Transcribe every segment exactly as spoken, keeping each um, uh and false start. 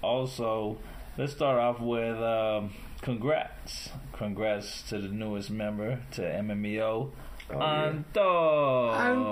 also, let's start off with um, congrats. Congrats to the newest member to M M E O. Oh, Antonio.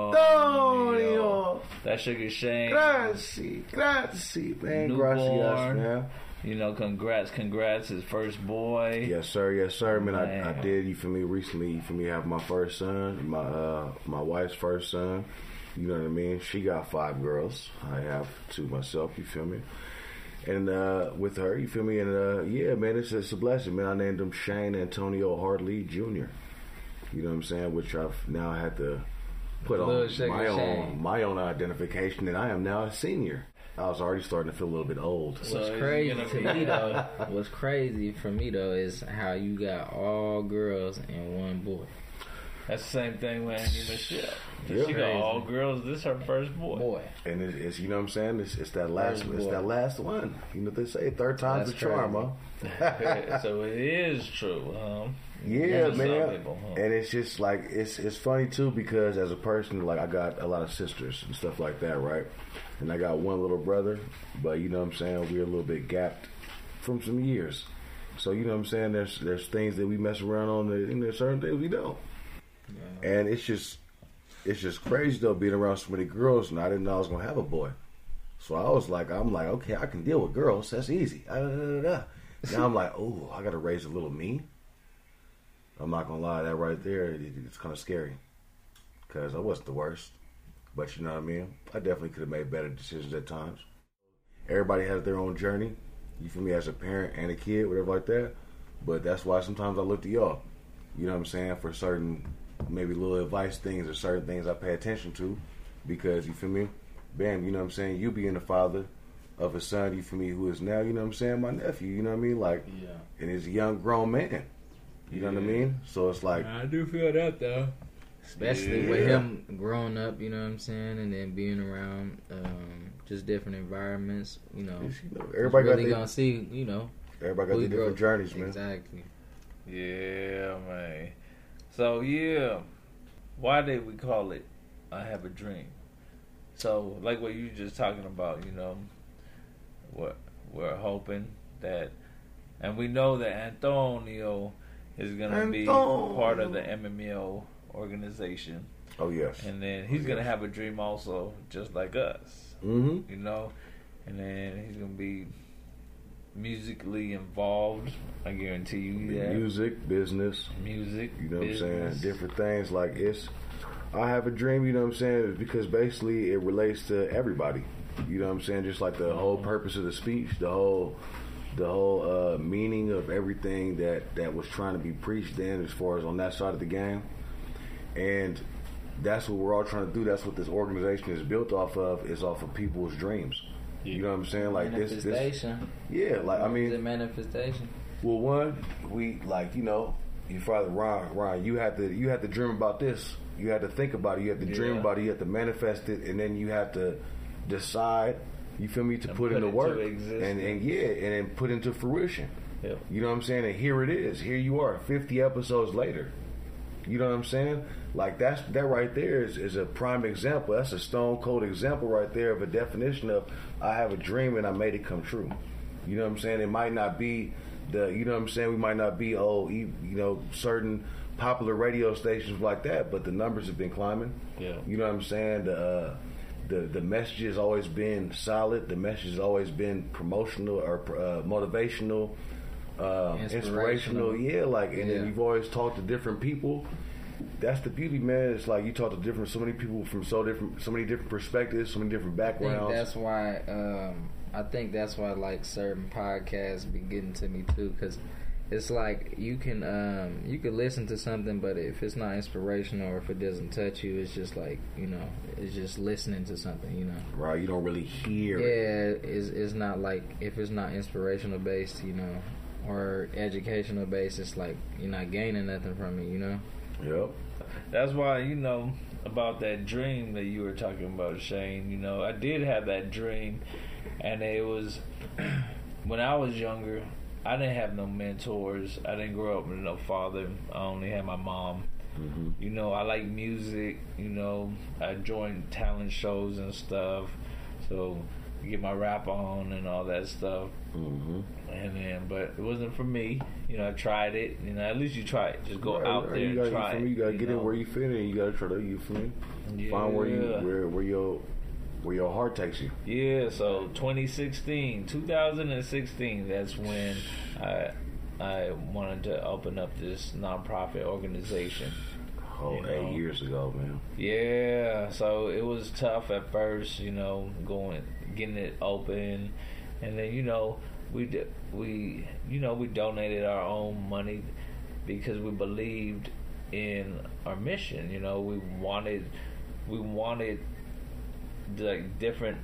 Antonio. That Sugar Shane. Grazie. Grazie, man. Newborn. Gracias, man. You know, congrats, congrats, his first boy. Yes, sir, yes, sir, man. man. I, I did, you feel me, recently, you feel me, have my first son, my uh, my wife's first son. You know what I mean? She got five girls. I have two myself, you feel me? And uh, with her, you feel me? And uh, yeah, man, it's, it's a blessing, man. I named him Shane Antonio Hartley Junior You know what I'm saying? Which I've now had to put on my own, Shane. my own identification, and I am now a senior. I was already starting to feel a little bit old. What's so crazy to me though, what's crazy for me though is how you got all girls and one boy. That's the same thing with Andy Michelle. Yep. She got all girls. This is her first boy. Boy, and it, it's you know what I'm saying. It's, it's that last. First it's boy. that last one. You know what they say, third time's the charm, huh? So it is true. Um, yeah, man. People, huh? And it's just like it's it's funny too because as a person, like I got a lot of sisters and stuff like that, right? And I got one little brother, but you know what I'm saying. We're a little bit gapped from some years, so you know what I'm saying. There's there's things that we mess around on, and there's certain things we don't. Yeah. And it's just, it's just crazy though being around so many girls, and I didn't know I was gonna have a boy. So I was like, I'm like, okay, I can deal with girls. That's easy. Uh, da, da, da. Now I'm like, oh, I gotta raise a little me. I'm not gonna lie, that right there, it, it's kind of scary, cause I wasn't the worst, but you know what I mean. I definitely could have made better decisions at times. Everybody has their own journey. You feel me, as a parent and a kid, whatever like that. But that's why sometimes I look to y'all. You know what I'm saying, for certain. Maybe little advice things or certain things I pay attention to because, you feel me, bam, you know what I'm saying, you being the father of a son, you feel me, who is now, you know what I'm saying, my nephew, you know what I mean, like, yeah. And he's a young grown man, you yeah. know what I mean, so it's like, I do feel that though, especially yeah. with him growing up, you know what I'm saying, and then being around um, just different environments, you know, you know everybody really got gonna see, you know, everybody got their different journeys, man. Exactly. Yeah, man. So, yeah, why did we call it I Have a Dream? So, like what you were just talking about, you know, what we're hoping that, and we know that Antonio is going to be part of the M M E O organization. Oh, yes. And then he's oh, going to yes. have a dream also, just like us, mm-hmm. you know, and then he's going to be musically involved, I guarantee you that. Music, business. Music, You know business. what I'm saying? Different things like it's, I have a dream, you know what I'm saying? Because basically it relates to everybody. You know what I'm saying? Just like the mm-hmm. whole purpose of the speech, the whole the whole uh, meaning of everything that, that was trying to be preached then as far as on that side of the game. And that's what we're all trying to do. That's what this organization is built off of, is off of people's dreams. You know what I'm saying? Like this, this, yeah. Like I mean, the manifestation. Well, one, we like you know, your father Ron, Ron, you had to you had to dream about this. You had to think about it. You had to yeah. dream about it. You had to manifest it, and then you had to decide. You feel me to put, put into work, and and yeah, and then put into fruition. Yeah. You know what I'm saying? And here it is. Here you are, fifty episodes later. You know what I'm saying? Like that's that right there is, is a prime example. That's a stone cold example right there of a definition of I have a dream and I made it come true. You know what I'm saying? It might not be the you know what I'm saying. We might not be oh you know certain popular radio stations like that, but the numbers have been climbing. Yeah. You know what I'm saying? The uh, the the message has always been solid. The message has always been promotional or uh, motivational. Uh, inspirational. inspirational, yeah, like, and yeah. then you've always talked to different people. That's the beauty, man. It's like you talk to different, so many people from so different, so many different perspectives, so many different backgrounds. I think that's why. Um, I think that's why, like, certain podcasts be getting to me too, because it's like you can, um, you can listen to something, but if it's not inspirational or if it doesn't touch you, it's just like you know, it's just listening to something, you know. Right. You don't really hear. Yeah, it. it's it's not like if it's not inspirational based, you know. Or educational basis, like you're not gaining nothing from it, you know. Yep. That's why you know about that dream that you were talking about, Shane. You know, I did have that dream, and it was when I was younger. I didn't have no mentors. I didn't grow up with no father. I only had my mom. Mm-hmm. You know, I like music. You know, I joined talent shows and stuff. So get my rap on and all that stuff. Mm-hmm. And then, but it wasn't for me. You know, I tried it. You know, at least you try it. Just go right, out right. there you and gotta, try you it. You gotta you get know? in where you fit in. You gotta try to, you feel me? Yeah. Find where you where where your where your heart takes you. Yeah. So twenty sixteen, twenty sixteen. That's when I I wanted to open up this nonprofit organization. Oh, you eight know? years ago, man. Yeah. So it was tough at first. You know, going getting it open, and then you know we did, we you know we donated our own money because we believed in our mission. You know, we wanted we wanted like different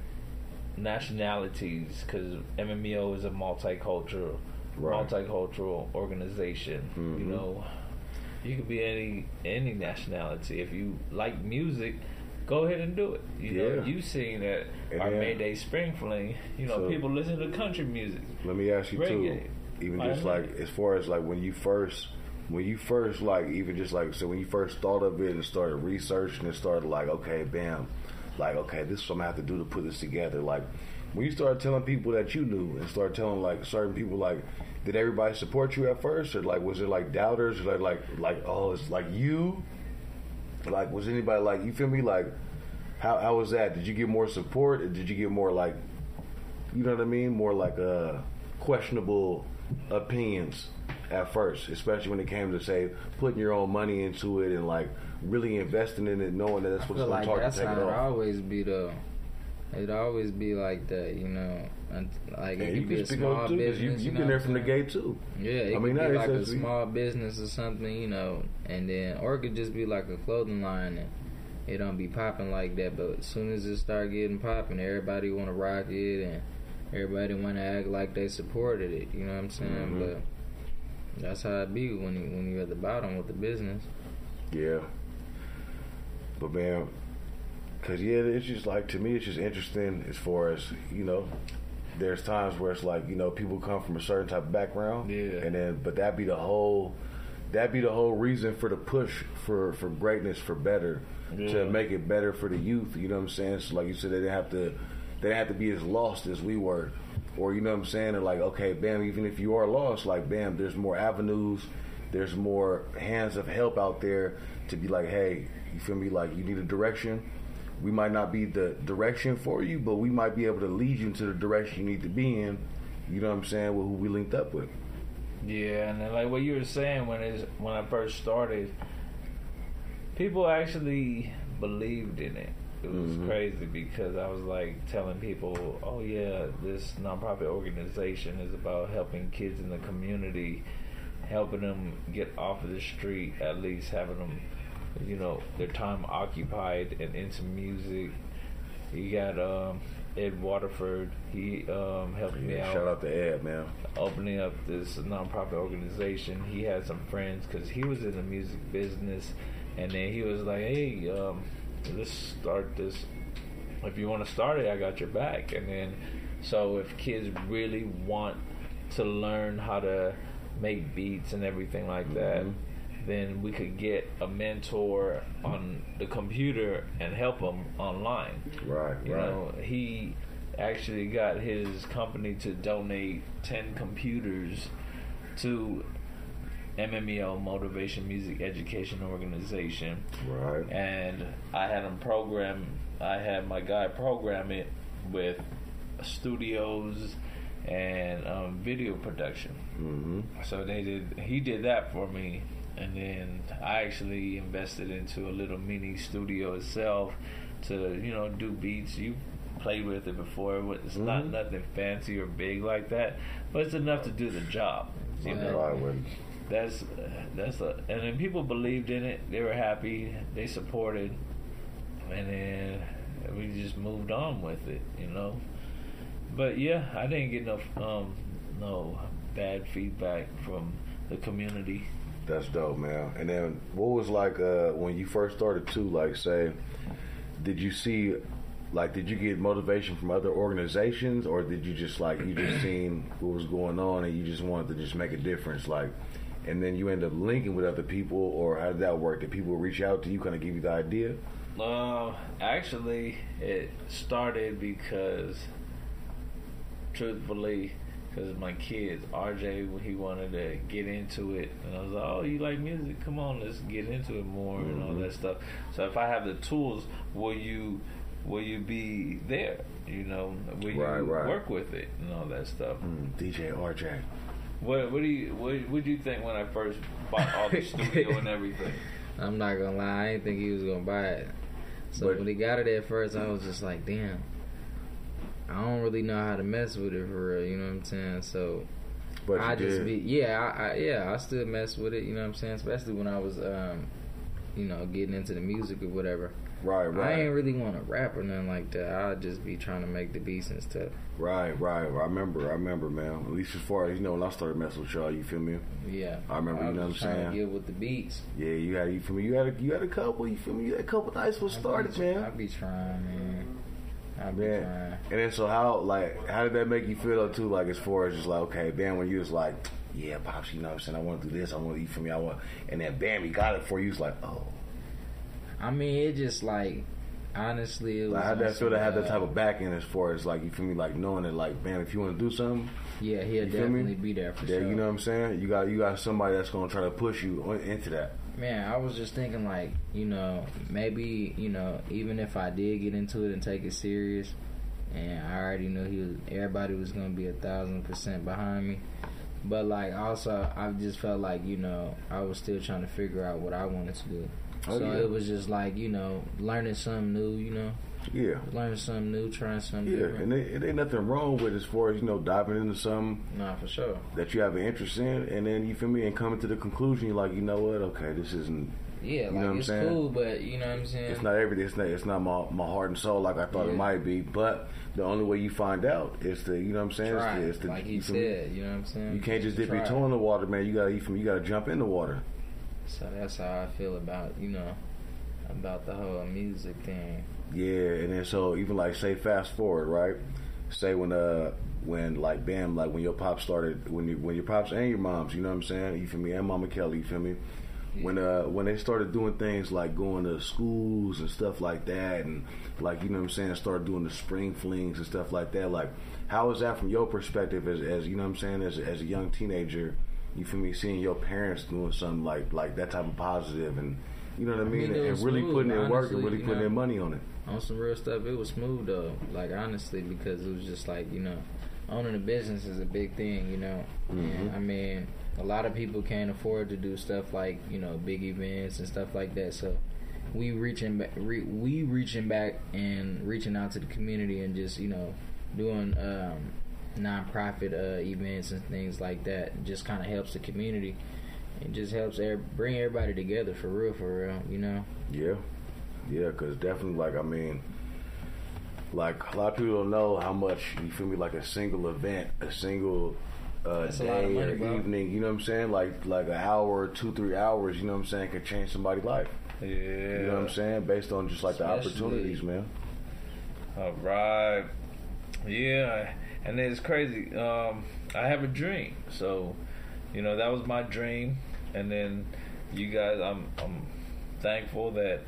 nationalities because M M E O is a multicultural right. multicultural organization. Mm-hmm. You know, you could be any any nationality. If you like music, go ahead and do it. You yeah. know, you seen that and our then, Mayday Spring Fling. You know, so, people listen to country music. Let me ask you reggae, too. Even like just like as far as like when you first, when you first like even just like so when you first thought of it and started researching and started like okay, bam, like okay, this is what I'm gonna have to do to put this together. Like when you started telling people that you knew and started telling like certain people like. Did everybody support you at first, or like was it like doubters, or like like like oh it's like you, like was anybody like you feel me like how how was that? Did you get more support, or did you get more like you know what I mean, more like uh questionable opinions at first, especially when it came to say putting your own money into it and like really investing in it, knowing that that's what's going like to take that's it how off. it always be though. It'd always be like that, you know. And like yeah, it you could be can a speak small up too, business. you, You, you've know been there what from I'm the saying? gate too. Yeah, it I could mean, be that like a is small business or something, you know, and then or it could just be like a clothing line and it don't be popping like that. But as soon as it start getting popping, everybody want to rock it and everybody want to act like they supported it. You know what I'm saying? Mm-hmm. But that's how it be when you, when you're at the bottom with the business. Yeah. But man, cause yeah, it's just like to me, it's just interesting as far as you know. There's times where it's like you know people come from a certain type of background, yeah, and then but that be the whole, that be the whole reason for the push for for greatness, for better, yeah. to make it better for the youth. You know what I'm saying? So like you said, they didn't have to, they didn't have to be as lost as we were, or you know what I'm saying? And like okay, bam, even if you are lost, like bam, there's more avenues, there's more hands of help out there to be like, hey, you feel me? Like you need a direction. We might not be the direction for you, but we might be able to lead you into the direction you need to be in. You know what I'm saying? With who we linked up with. Yeah, and then like what you were saying when it's when I first started, people actually believed in it. It was mm-hmm. crazy because I was like telling people, "Oh yeah, this nonprofit organization is about helping kids in the community, helping them get off of the street, at least having them." You know, their time occupied and into music. You got um, Ed Waterford. He um, helped yeah, me out. Shout out to Ed, man. Opening up this nonprofit organization. He had some friends because he was in the music business, and then he was like, "Hey, um, let's start this. If you want to start it, I got your back." And then, so if kids really want to learn how to make beats and everything like mm-hmm. that, then we could get a mentor on the computer and help them online. Right, you right. know, he actually got his company to donate ten computers to M M E O, Motivation Music Education Organization. Right. And I had him program, I had my guy program it with studios and um, video production. Mm-hmm. So they did, he did that for me. And then I actually invested into a little mini studio itself to, you know, do beats. You played with it before. It's mm-hmm. not nothing fancy or big like that, but it's enough to do the job. You yeah. know, I wouldn't. That's that's a, and then people believed in it. They were happy. They supported, and then we just moved on with it. You know, but yeah, I didn't get no um no bad feedback from the community. That's dope, man. And then what was like uh, when you first started too, like say, did you see, like did you get motivation from other organizations, or did you just like, you just seen what was going on and you just wanted to just make a difference, like, and then you end up linking with other people, or how did that work? Did people reach out to you, kind of give you the idea? Uh, actually, it started because truthfully, because my kids, R J, he wanted to get into it, and I was like, "Oh, you like music? Come on, let's get into it more," mm-hmm. and all that stuff. So if I have the tools, will you, will you be there? You know, will you right, right. work with it and all that stuff? Mm, D J R J. What what do you what what do you think when I first bought all the studio and everything? I'm not gonna lie, I didn't think he was gonna buy it. So but, when he got it at first, I was just like, damn, I don't really know how to mess with it for real. You know what I'm saying? So but I just did. be yeah, I, I yeah, I still mess with it. You know what I'm saying? Especially when I was um, you know, getting into the music or whatever. Right, right. I ain't really want to rap or nothing like that. I'd just be trying to make the beats and stuff. Right, right. I remember, I remember, man. At least as far as, you know, when I started messing with y'all, you feel me? Yeah. I remember, I you know what I'm saying? To get with the beats. Yeah, you had, you feel me? You had a, you had a couple, you feel me? You had a couple nice ones started, be, man. I be trying, man. I be man. trying. And then, so how, like, how did that make you feel, though, too? Like, as far as just like, okay, bam, when you was like, yeah, Pops, you know what I'm saying? I want to do this, I want to eat for me, I want, and then bam, he got it for you. It's like, oh. I mean, it just like, honestly, it was like, how'd that feel to have uh, that type of backing as far as like, you feel me, like knowing that, like, man, if you want to do something, yeah, he'll definitely be there for yeah, sure. You know what I'm saying? You got you got somebody that's gonna try to push you into that. Man, I was just thinking like, you know, maybe, you know, even if I did get into it and take it serious, and I already knew he was, everybody was gonna be a thousand percent behind me. But like, also, I just felt like, you know, I was still trying to figure out what I wanted to do. Oh, so yeah. It was just like, you know, learning something new, you know. Yeah. Learning something new, trying something yeah. different. Yeah, and it, it ain't nothing wrong with as far as, you know, diving into something. Nah, for sure. That you have an interest in, and then, you feel me, and coming to the conclusion, you're like, you know what, okay, this isn't, yeah, you like, know what I'm it's saying? cool, but, you know what I'm saying? It's not everything, it's not, it's not my, my heart and soul like I thought yeah. it might be, but the only way you find out is to, you know what I'm saying? Try. It's to, it's to, like he you said, you know what I'm saying? You can't just dip Try. your toe in the water, man. You gotta, you, from, you gotta jump in the water. So that's how I feel about, you know, about the whole music thing. Yeah, and then so even like say fast forward, right? Say when uh when like bam, like when your pops started, when you when your pops and your moms, you know what I'm saying? You feel me? And Mama Kelly, you feel me? Yeah. When uh when they started doing things like going to schools and stuff like that, and like, you know what I'm saying, started doing the spring flings and stuff like that. Like, how was that from your perspective as as you know what I'm saying, as as a young teenager? You feel me? Seeing your parents doing something like like that type of positive, and you know what I mean, I mean and, and really smooth, putting in honestly, work and really putting know, in money on it. On some real stuff, it was smooth though. Like, honestly, because it was just like, you know, owning a business is a big thing, you know. Mm-hmm. And, I mean, a lot of people can't afford to do stuff like, you know, big events and stuff like that. So we reaching back, re, we reaching back and reaching out to the community and just, you know, doing um, non-profit uh, events and things like that. Just kind of helps the community. It just helps er- bring everybody together for real, for real, you know? Yeah. Yeah, because definitely, like, I mean, like, a lot of people don't know how much, you feel me, like a single event, a single uh, day money, or bro. evening, you know what I'm saying? Like, like an hour, two, three hours, you know what I'm saying, can change somebody's life. Yeah. You know what I'm saying? Based on just, like, Especially, the opportunities, man. All right. Yeah, and it's crazy. Um, I have a dream, so, you know, that was my dream. And then you guys, I'm I'm thankful that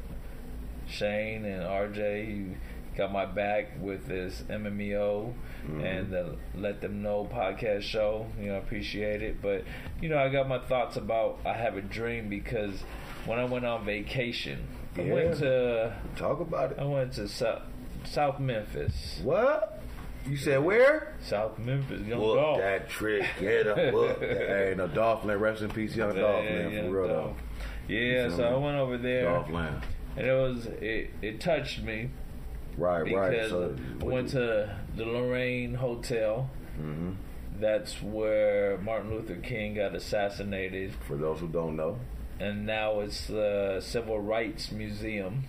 Shane and R J, you got my back with this M M E O mm-hmm. and the Let Them Know podcast show. You know, I appreciate it. But, you know, I got my thoughts about I have a dream because when I went on vacation, I yeah. went to... Talk about it. I went to South, South Memphis. What? You said where? South Memphis, Young Whoop Dolph. that trick, get up, whoop. Hey, no, Dolphland, rest in peace, Young yeah, Dolphland, yeah, for real though. Yeah, so me? I went over there. Dolphland. And it was, it, it touched me. Right, because right. So I went you... to the Lorraine Hotel. Mm-hmm. That's where Martin Luther King got assassinated. For those who don't know. And now it's the Civil Rights Museum.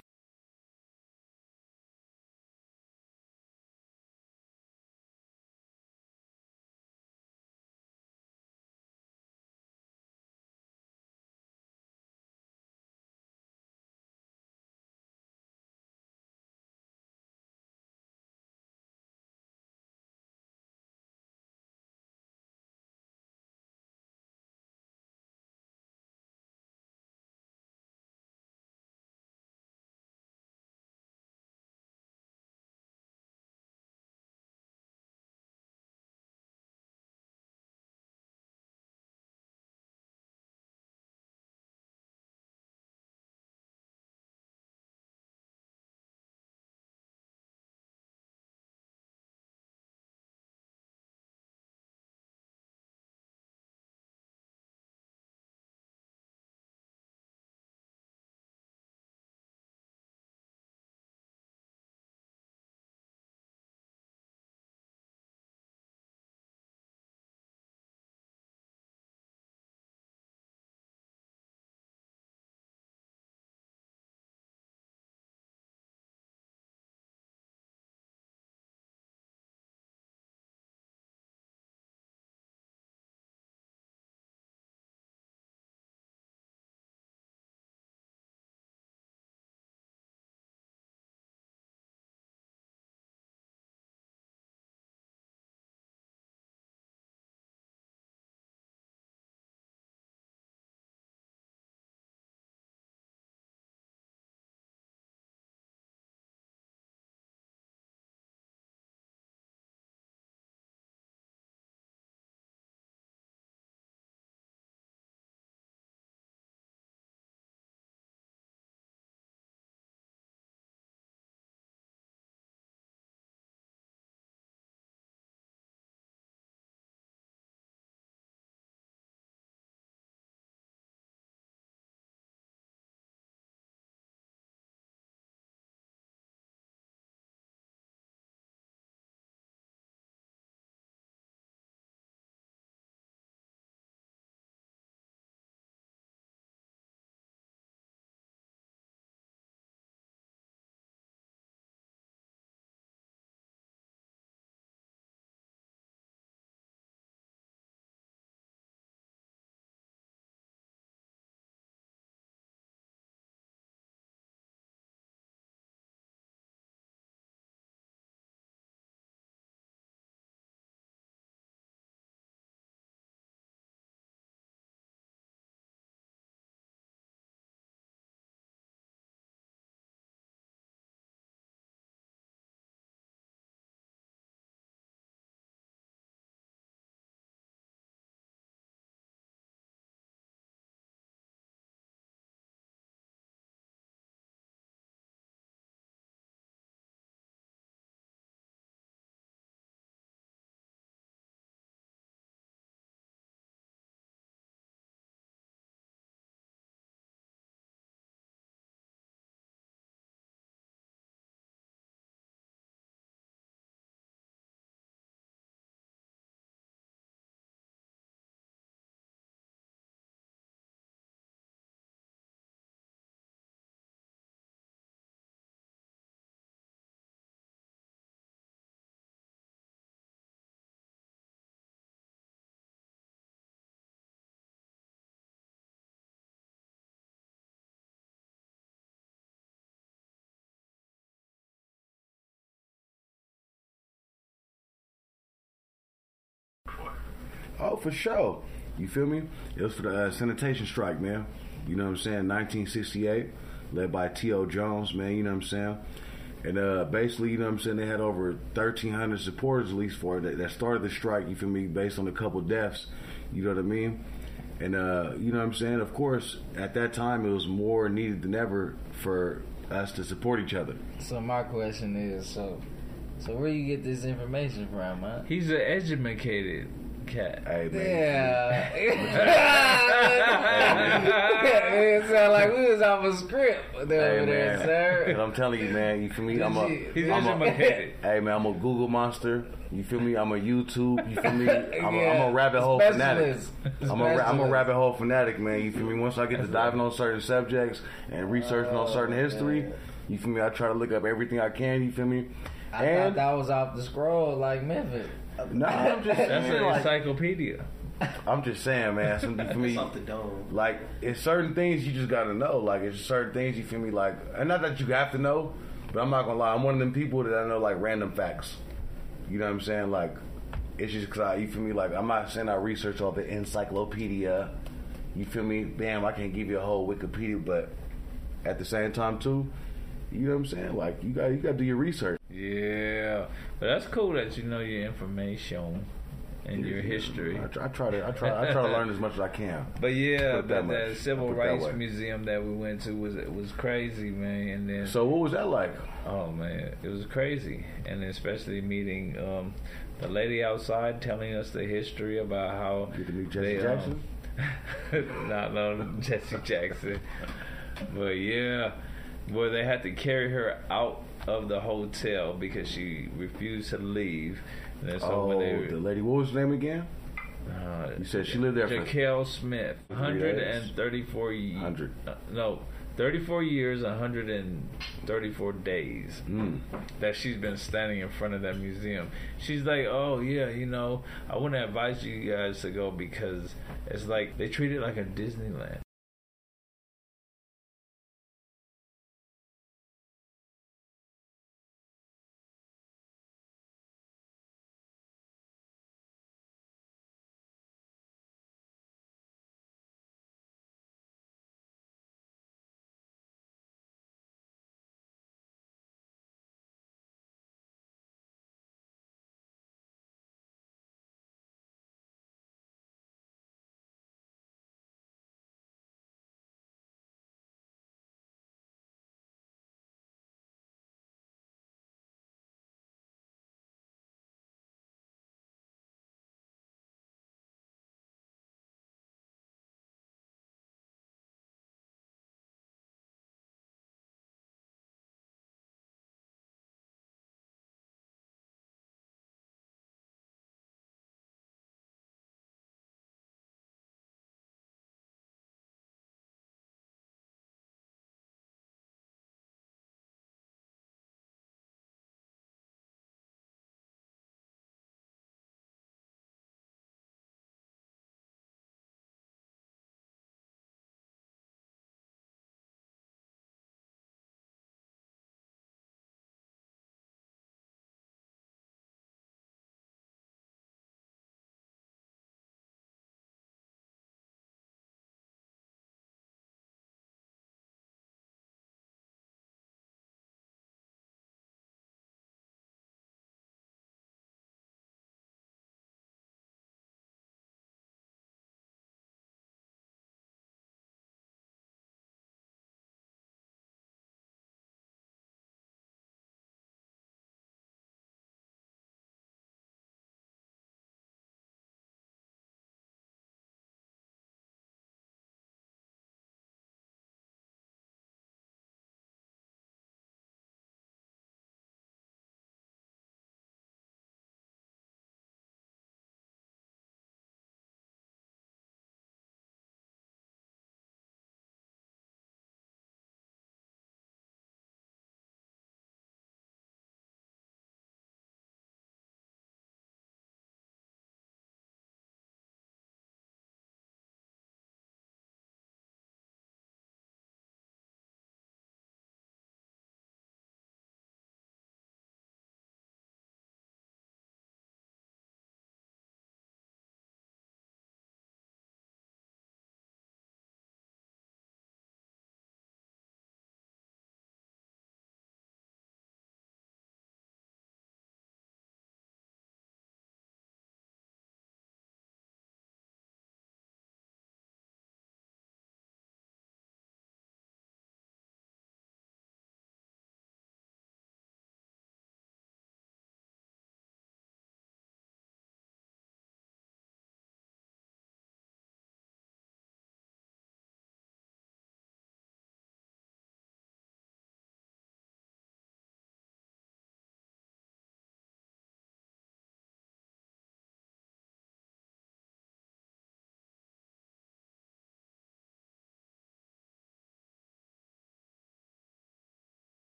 Oh, for sure. You feel me? It was for the uh, sanitation strike, man. You know what I'm saying? nineteen sixty-eight, led by T O. Jones, man. You know what I'm saying? And uh, basically, you know what I'm saying, they had over thirteen hundred supporters at least for it that, that started the strike, you feel me, based on a couple deaths, you know what I mean? And, uh, you know what I'm saying, of course, at that time, it was more needed than ever for us to support each other. So my question is, so so where you get this information from, man? He's an educated cat. Hey, man. Yeah. It sounded like we was off a script over Hey, there, man. sir. And I'm telling you, man, you feel me? I'm a, He's I'm a, educated. hey, man, I'm a Google monster. You feel me? I'm a YouTube. You feel me? I'm, Yeah. a, I'm a rabbit hole fanatic. Specialist. I'm a, ra- I'm a Specialist. rabbit hole fanatic, man. You feel me? Once I get to diving on certain subjects and researching on certain history, man. you feel me? I try to look up everything I can. You feel me? I And thought that was off the scroll like Memphis. no, I'm just That's saying, an like, encyclopedia. I'm just saying, man. Some, you feel me? It's off the dome. Like, it's certain things you just gotta know. Like, it's certain things you feel me. Like, and not that you have to know, but I'm not gonna lie. I'm one of them people that I know like random facts. You know what I'm saying? Like, it's just cause I, you feel me. Like, I'm not saying I research all the encyclopedia. You feel me? Bam, I can't give you a whole Wikipedia, but at the same time too, you know what I'm saying? Like, you got you got to do your research. Yeah, but that's cool that you know your information and your history. I try, I try to I try I try to learn as much as I can. But yeah, Put it that but that much. civil Put it that rights way. museum that we went to was it was crazy, man. And then So what was that like? oh man, it was crazy, and especially meeting um, the lady outside telling us the history about how Get to meet Jesse they, Jackson? Um, not no Jesse Jackson, but yeah, where they had to carry her out of the hotel because she refused to leave. And then so Oh, when they, the lady. What was her name again? uh, You said she lived there for Jaquel Smith, one hundred thirty-four years. Hundred. Uh, no, thirty-four years, one hundred thirty-four days Mm. that she's been standing in front of that museum. She's like, oh yeah, you know, I want to advise you guys to go because it's like they treat it like a Disneyland.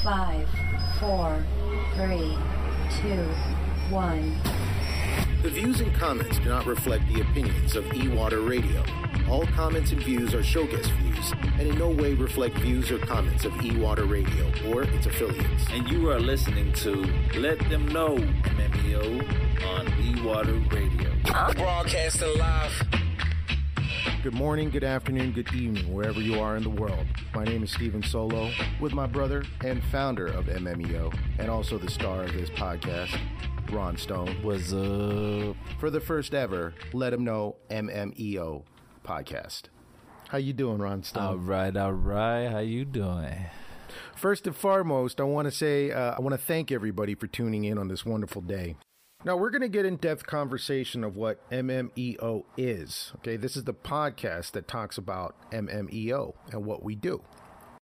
Five, four, three, two, one. The views and comments do not reflect the opinions of E-Water Radio. All comments and views are show guest views and in no way reflect views or comments of E-Water Radio or its affiliates. And you are listening to Let Them Know M M E O on E-Water Radio. Broadcasting live. Good morning, good afternoon, good evening, wherever you are in the world. My name is Steven Solo, with my brother and founder of M M E O, and also the star of this podcast, Ron Stone. What's up? For the first ever Let 'Em Know M M E O podcast. How you doing, Ron Stone? All right, all right. How you doing? First and foremost, I want to say, uh, I want to thank everybody for tuning in on this wonderful day. Now, we're going to get in-depth conversation of what M M E O is. Okay, this is the podcast that talks about M M E O and what we do.